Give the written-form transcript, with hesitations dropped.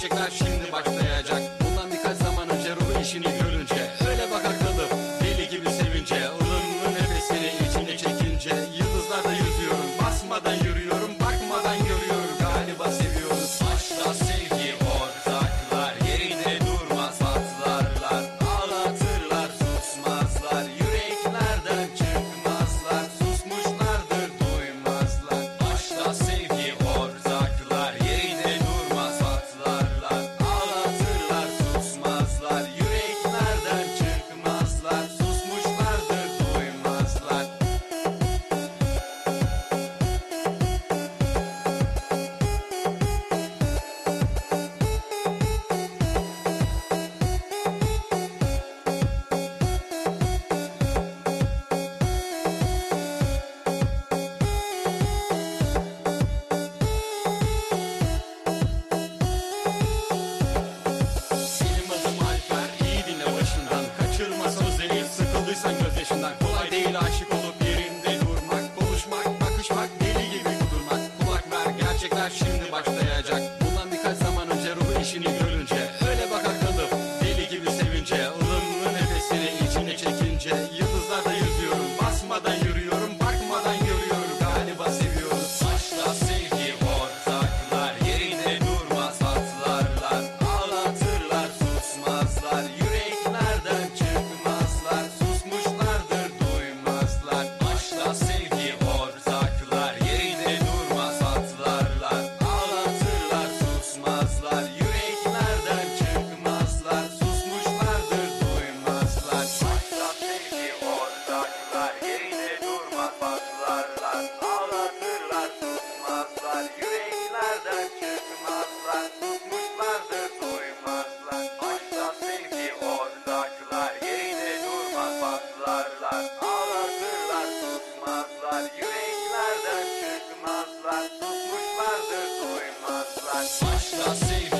gerçekler şimdi başlayacak. Bundan birkaç zaman önce ruh işini görünce öyle baka kalıp deli gibi sevince, ılımlı nefesini içine çekince, yıldızlarda yüzüyorum, basmadan yürüyorum, bakmadan görüyorum, galiba seviyoruz. Aşkla sevgi ortaklar, yerinde durmaz patlarlar, ağlatırlar susmazlar, yüreklerden çıkmazlar, susmuşlardır duymazlar. Aşkla sevgi ortaklar, yerinde durmaz patlarlar, ağlatırlar susmazlar, yüreklerden çıkmazlar, susmuşlardır duymazlar. Benim adım Alper, iyi dinle başından, kaçırma sözleri, sıkıldıysan gözyaşından. Kolay değil aşık olup yerinde durmak, konuşmak, bakışmak, deli gibi kudurmak. Kulak ver, gerçekler şimdi başlayacak. Bundan birkaç zaman önce ruh işini görünce öyle baka kalıp deli gibi sevince, ılımlı nefesini içine çekince, yıldızlarda yüzüyorum, basmadan yürüyorum, bakmadan görüyorum, galiba seviyoruz. Aşkla sevgi ortaklar, yerinde durmaz patlarlar, ağlatırlar susmazlar, yüreklerden çıkmazlar, susmuşlardır duymazlar. Aşkla sevgi ortaklar, yerinde durmaz patlarlar, ağlatırlar susmazlar, yüreklerden çıkmazlar, susmuşlardır duymazlar. Aşkla sevgi ortaklar, yerinde durmaz patlarlar, ağlatırlar susmazlar, yüreklerden çıkmazlar, susmuşlardır duymazlar. Aşkla sevgi ortaklar, yerinde durmaz patlarlar, ağlatırlar susmazlar, yüreklerden çıkmazlar, susmuşlardır duymazlar. Aşkla sevgi